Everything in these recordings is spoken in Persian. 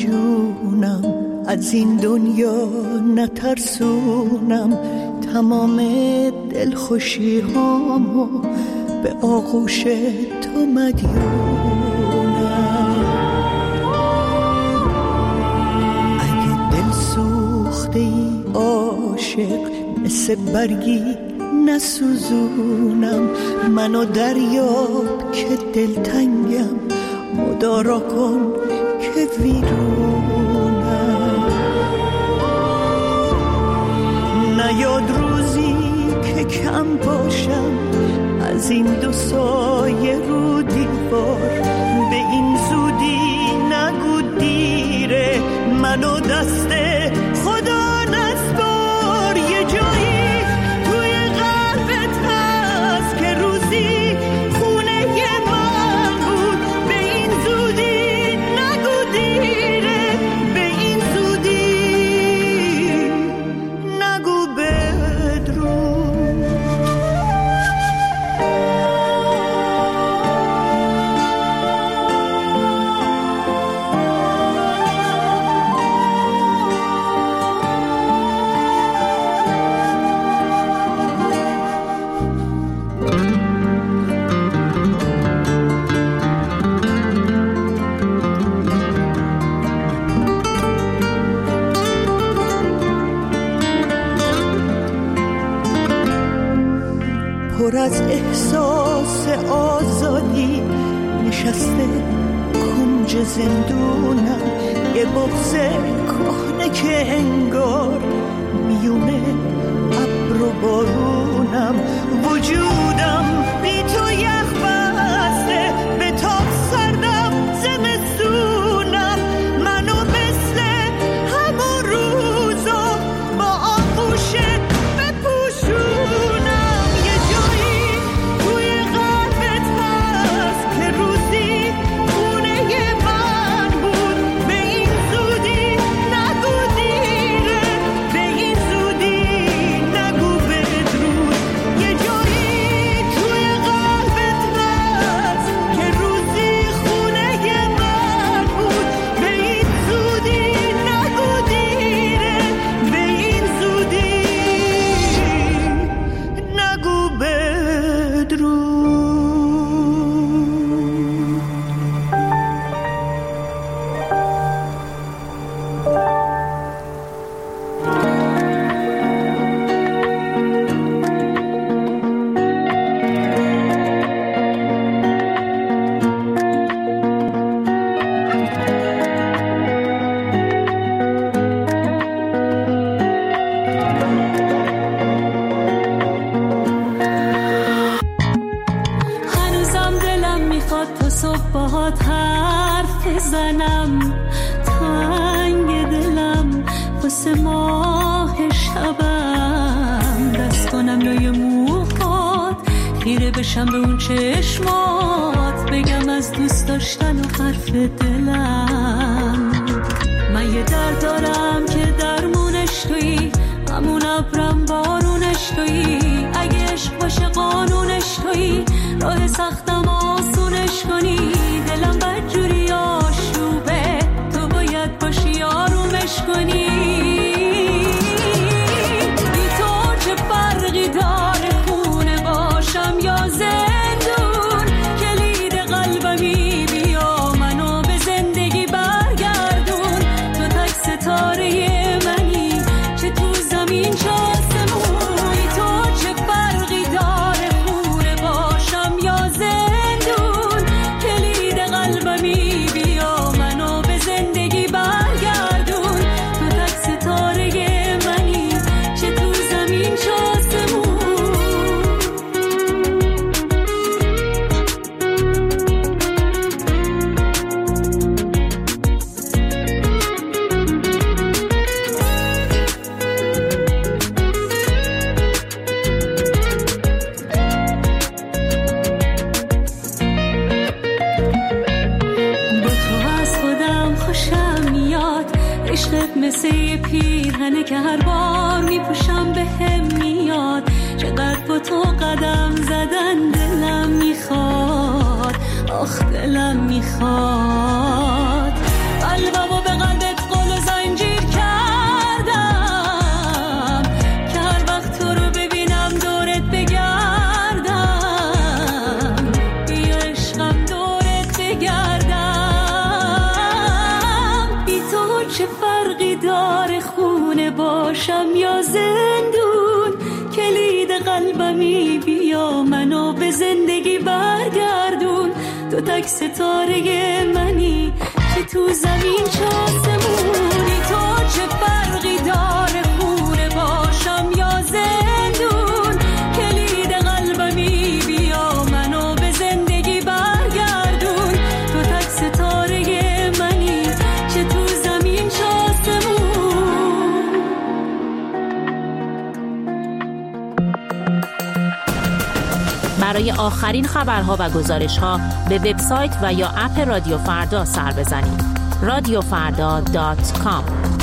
جونم، از این دنیا نترسونم، تمام دلخوشی هامو به آغوش تو مدیونم. اگه دل سوخته ای عاشق، مثل برگی نسوزونم، منو دریاب که دلتنگم، مدارا کن که ویرونم. نیاد روزی که کم باشم از این دو سایه رو دیوار، به این زودی نگو دیره، منو دست خدا نسپار. یه جایی توی قلبت هست که روزی خونه من بود، به این زودی نگو دیره، به این زودی نگو بدرود. پر از احساس آزادی نشسته کنج زندونم، یه بغض کهنه که انگار میونه ابر و بارونم. وجودم بی تو یخ بسته، به تاب سردم زمستونم، منو مثل همون روزا با آغوشت بپوشونم. بشم به اون چشمات، بگم از دوست داشتن و حرف دلم. من یه درد دارم که درمونش تویی، همون ابرم بارونش تویی. اگه عشق باشه قانونش تویی، راه سختم آسونش کنی. دلم بدجوری آشوبه، تو باید باشی آرومش کنی. بی تو چه فرقی داره خونه باشم یا زندون؟ کلید قلبمی بیا منو به زندگی برگردون. تو تک ستاره منی، چه تو زمین چه آسمون. تو چه فرقی داره خونه باشم یا زندون؟ کلید قلبمی بیا منو به زندگی برگردون. تو تک ستاره منی، چه تو زمین چه آسمون. عشقت مثل یه پیرهنه که هر بار میپوشم به هم میاد. چقدر با تو قدم زدن دلم میخواد، آخ دلم میخواد. قلبمو به قلب چه فرقی داره خونه باشم یا زندون، کلید قلبمی بیا منو به زندگی برگردون. تو تک ستاره منی که تو زمین چاسمونی، تو چه فرقی داره خونه باشم یا زندون، کلید قلبمی بیا منو به زندگی برگردون. تو تک ستاره منی که تو زمین چاسمون. برای آخرین خبرها و گزارش‌ها به وبسایت و یا اپ رادیو فردا سر بزنید. radiofarda.com.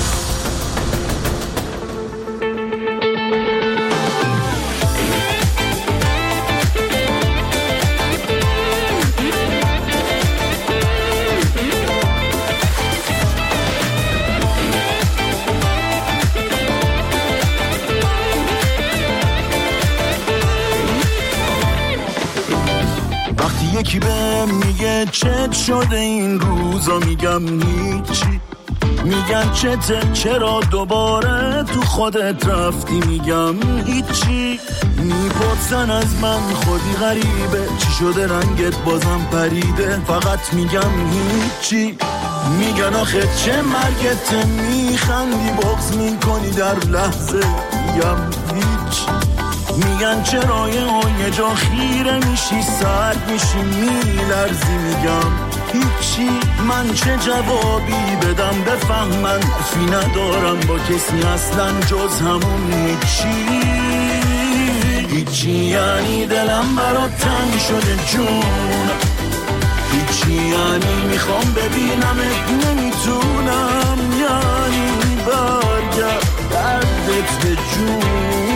یکی بهم میگه چت شده این روزا، میگم هیچی. میگن چته، چرا دوباره تو خودت رفتی، میگم هیچی. میپرسن از من خودی غریبه، چی شده رنگت بازم پریده، فقط میگم هیچی. میگن آخه چه مرگته، میخندی بغض میکنی در لحظه، میگم هیچ. میگن چرا یه جا خیره میشی، سرد میشی، میلرزی، میگم هیچی. من چه جوابی بدم بفهمن، حرفی ندارم با کسی اصلا جز همون هیچی. هیچی یعنی دلم برات تنگ شده جون، هیچی یعنی میخوام ببینمت نمیتونم، یعنی برگرد دردت به جون.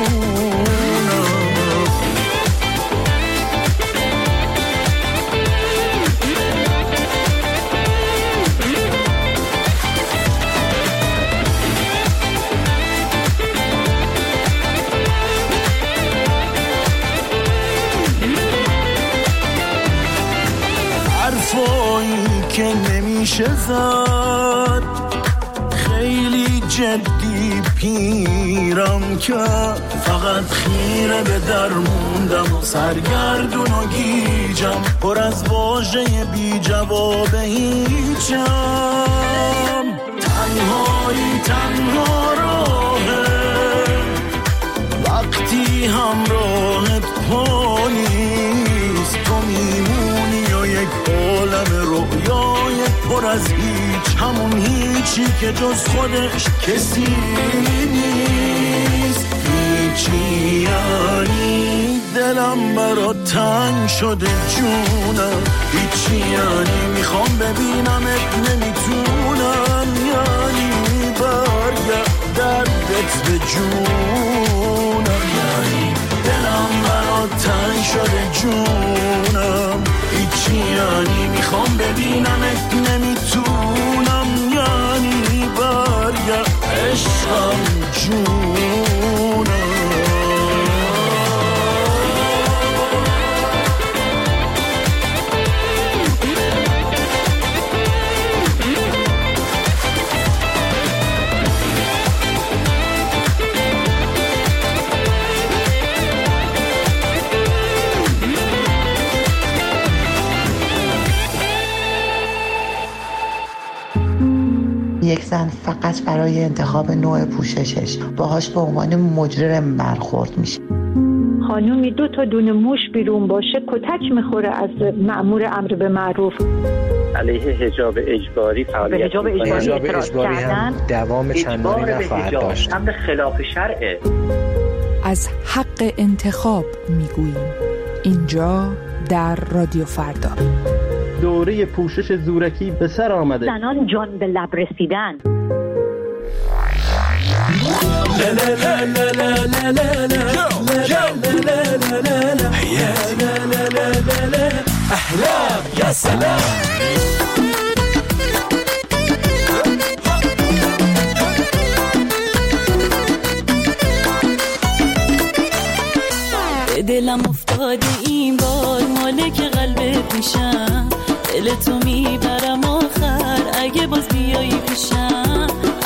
حرفایی که نمیشه زد، خیلی جدی پیرم کرد، فقط خیره به در موندم و سرگردون و گیجم، پر از واژه بی جواب هیچم. تنهایی تنها راهه وقتی همراهت پا نیست، تو میمونی و یک عالم رویای پر از هیچ، همون هیچی که جز خودش کسی نیست. هیچی یعنی دلم برات تنگ شده جونم، هیچی یعنی میخوام ببینمت نمیتونم، یعنی برگرد دردت به جونم، یعنی دلم برات تنگ شده جونم، هیچی یعنی میخوام ببینمت نمیتونم، یعنی برگرد عشقم جونم. یک زن فقط برای انتخاب نوع پوششش باهاش به عنوان مجرم برخورد میشه. خانومی 2 تا دونه موش بیرون باشه کتک میخوره از مأمور امر به معروف. علیه حجاب اجباری فعالیت می‌کنه. حجاب اجباری هم دوام چندانی نخواهد داشت. امر خلاف شرعه. از حق انتخاب میگوییم اینجا در رادیو فردا. دوره پوشش زورکی به سر آمده. زنان جان به لب رسیدن. احلام یا سلام. دلم افتاده این بار مالک قلبت میشم، دل تو میبرم آخر اگه باز بیایی پیشم.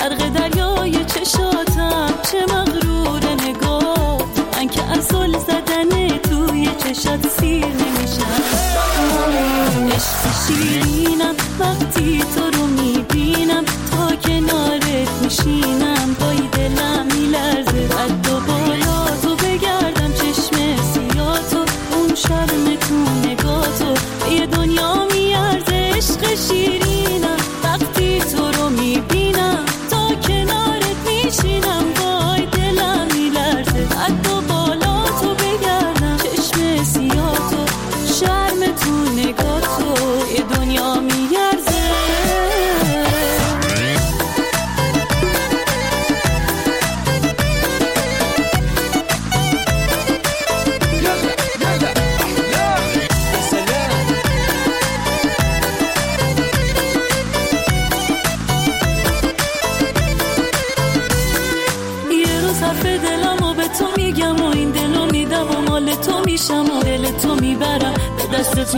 میشینم پای دلم میلرزه قد و بالا تو بگردم چشم سیاتو اون شرم تو نگاتو یه دنیا میارزه عشق شیرینم وقتی تو رو میبینم تا کنارت میشینم وای دلم میلرزه قد و بالا تو بگردم چشم سیاتو شرم تو نگاتو یه دنیا میارزه تو میشم و دل تو میبرم به دستت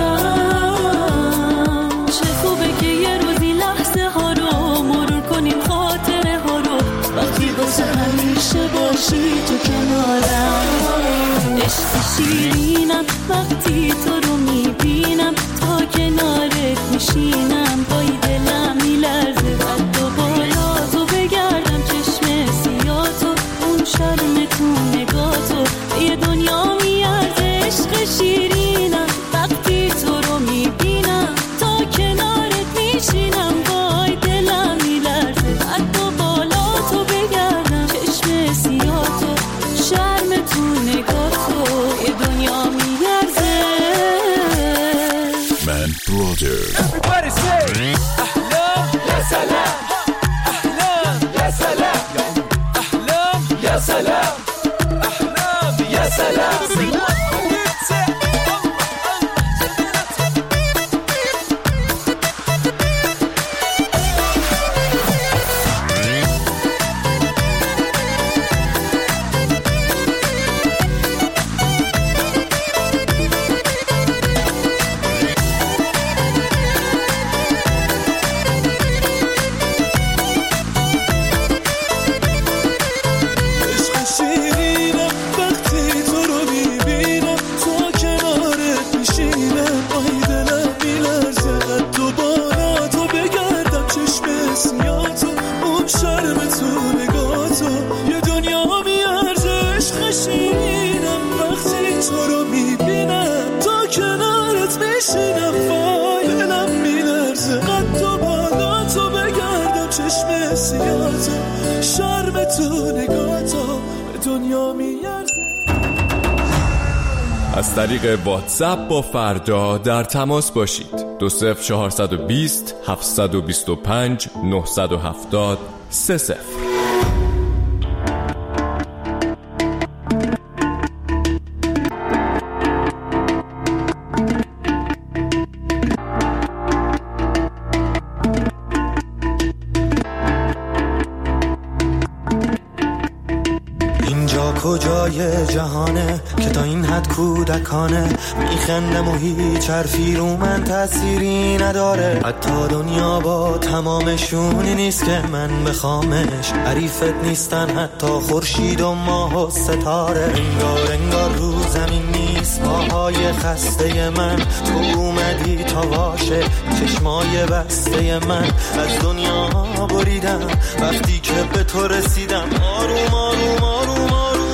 میارم چه خوبه که یه روزی لحظه ها رو مرور کنیم خاطره ها رو وقتی واسه همیشه باشی تو کنارم عشق شیرینم وقتی تو رو میبینم تا کنارت میشینم پای دلم میلرزه قد و بالا تو بگردم چشم سیاتو اون شرم تو نگاتو یه دنیا میارزه عشق شیرینم وقتی تو رو میبینم تا کنارت میشینم وای دلم میلرزه قد و بالا تو بگردم چشم سیاتو شرم تو نگاتو یه دنیا میارزه من برادر Everybody say احلام یا سلام احلام یا سلام احلام یا سلام احلام یا سلام از طریق واتساپ با فردا در تماس باشید 20420 725 970 30. کجای جهانه که تا این حد کودکانه میخندم و هیچ حرفی رو من تأثیری نداره حتی دنیا با تمامشونی نیست که من بخوامش حریفت نیستن حتی خورشید و ماه و ستاره انگار رو زمین نیست پاهای خسته من تو اومدی تا واشه چشمای بسته من از دنیا بریدم وقتی که به تو رسیدم آروم آروم آروم آروم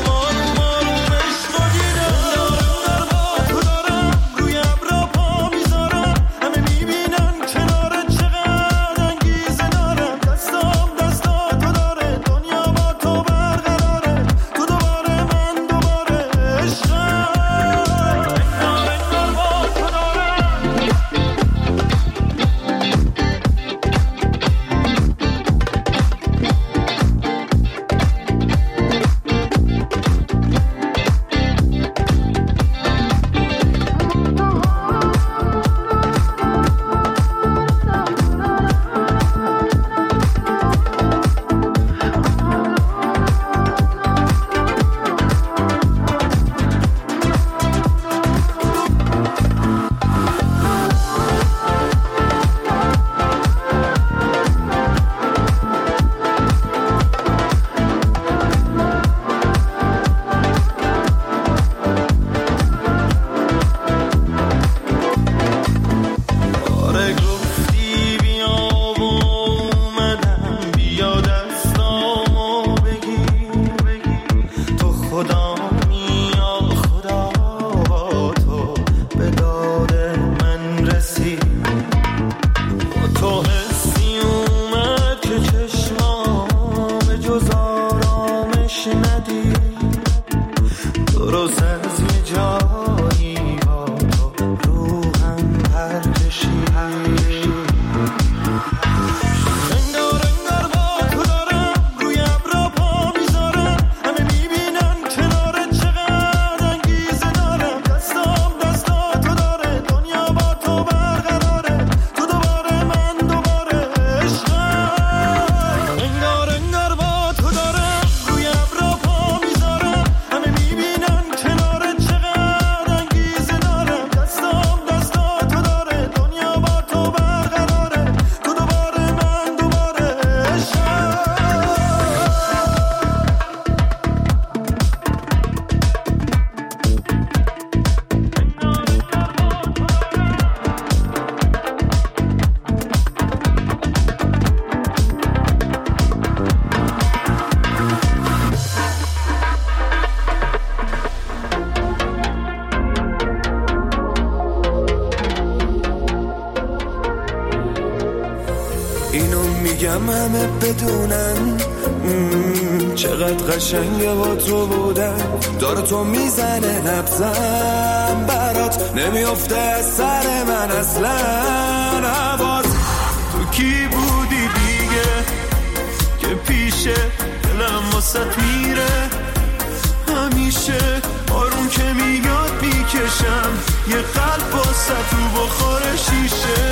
همه بدونن چقدر قشنگه با تو بودن. داره تو میزنه نبزم برات نمیافته از سر من اصلا. حواس تو کی بودی دیگه که پیشه دلم واسط میره همیشه آروم که میاد میکشم یه قلب واسط تو بخور شیشه.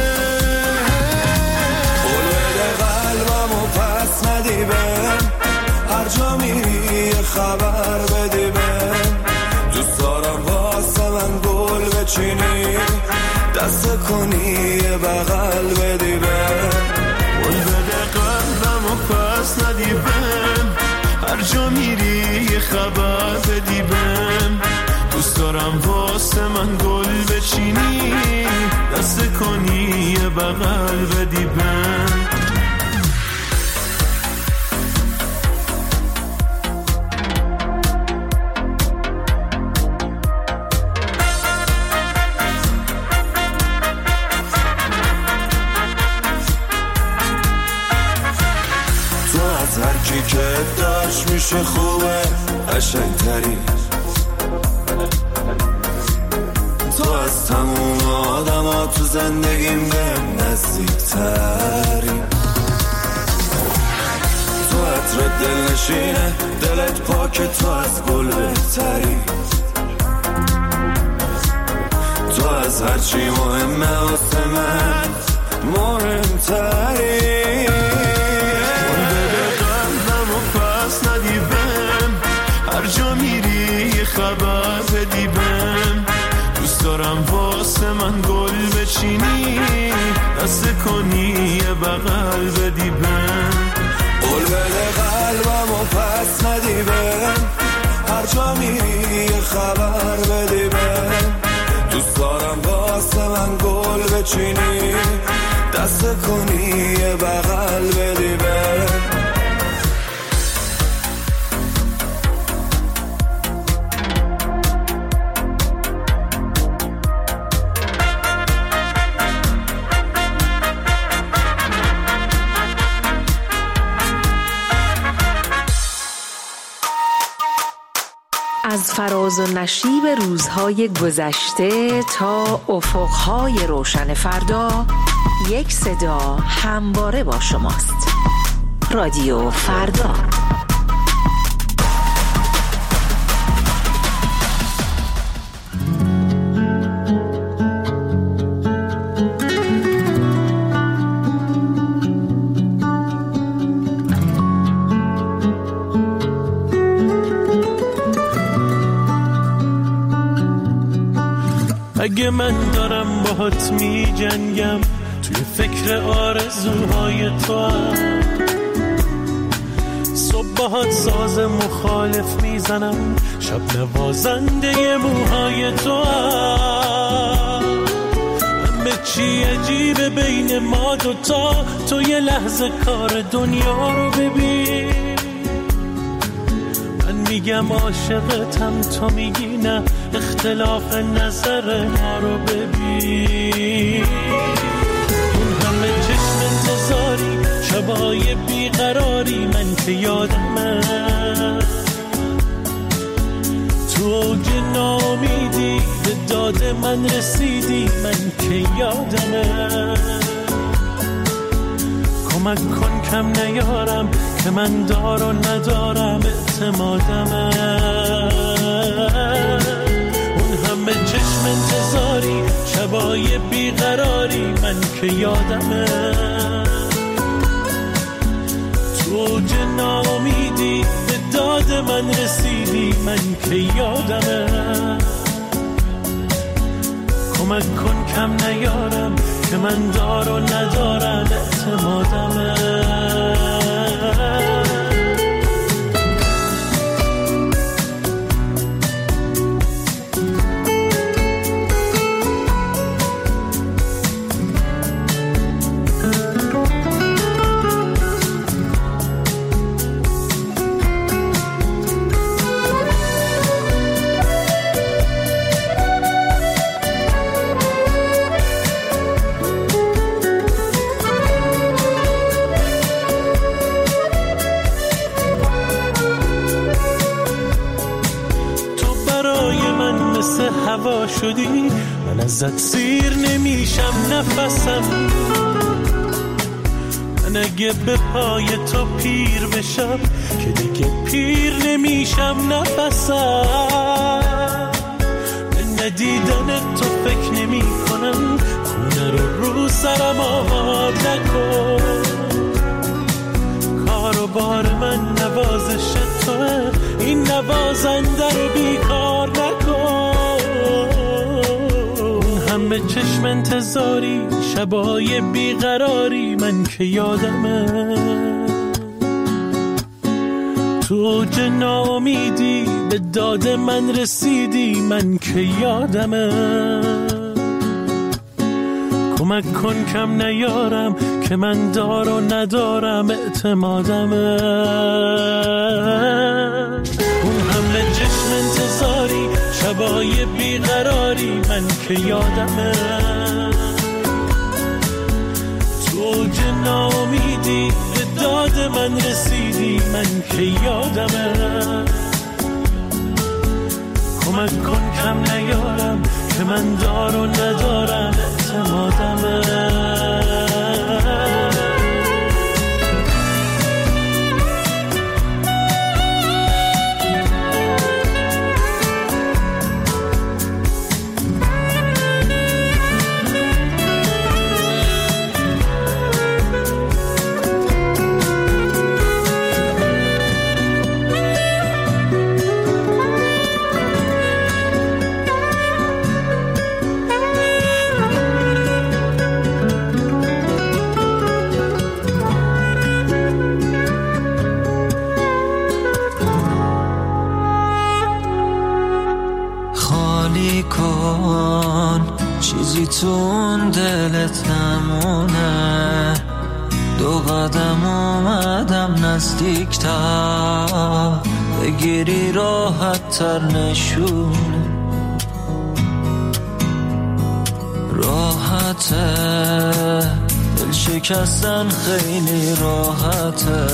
بلده قلبمو پس ندی بهم هر جا میری یه خبر بدی بهم. دوست دارم واسه من گل بچینی دست کنی یه بغل بدی بهم. بلده قلبمو پس ندی بهم هر جا میری یه خبر بدی بهم. دوست دارم واسه من گل بچینی دست کنی یه بغل بدی بهم. تو از هر کی که داشت میشه خوبه قشنگتری. تو از تموم آدم ها تو زندگیم بهم نزدیکتری. تو عطر دل نشینه دلت پاک تو از گل بهتری. تو از هرچی مهمه واسه من مهمتری. هر جا میری یه خبر بدی بهم. دوست دارم واسه من گل بچینی دست کنی یه بغل بدی بهم. قول بده قلبمو پس ندی بهم هر جا میری یه خبر بدی بهم. دوست دارم واسه من گل بچینی دست کنی یه بغل بدی بهم. از فراز و نشیب روزهای گذشته تا افقهای روشن فردا یک صدا همواره با شماست. رادیو فردا. اگه من دارم باهات می جنگم توی فکر آرزوهای تو هم، صبح باهات ساز مخالف میزنم، شب نوازنده موهای تو هم. همه چی عجیبه بین ما دوتا، تو یه لحظه کار دنیا رو ببین. میگم عاشقتم تو میگی نه، اختلاف نظر ما رو ببین. اون همه چشم انتظاری، شبای بیقراری، من که یادمه تو اوج ناامیدی به داد من رسیدی، من که یادمه. کمک کن کم نیارم که من دار و ندارم اعتمادمه. اون همه چشم انتظاری، شبای بیقراری، من که یادمه تو اوج ناامیدی به داد من رسیدی، من که یادمه. کمک کن کم نیارم که من دار و ندارم اعتمادمه. هوا شدی، من ازت سیر نمیشم نفسم. من اگه به پای تو پیر بشم که دیگه پیر نمیشم نفسم. به ندیدن تو فکر نمی کنم، خونه رو سرم آب نکن. کار و بار من نوازش توه، این نوازنده رو بیکار نکن. همه چشم انتظاری، شبای بیقراری، من که یادمه تو اوج ناامیدی به داد من رسیدی، من که یادمه. کمک کن کم نیارم که من دار و ندارم اعتمادمه. اون همه چشم انتظاری، شبای بیقراری، من که یادمه تو اوج ناامیدی به داد من رسیدی، من که یادمه. کمک کن کم نیارم که من دار و ندارم اعتمادمه. چیزی تون دلت نمونه، دو قدم اومدم نزدیکتر، بگیری راحت تر نشونه. راحته دل شکستن خیلی راحته،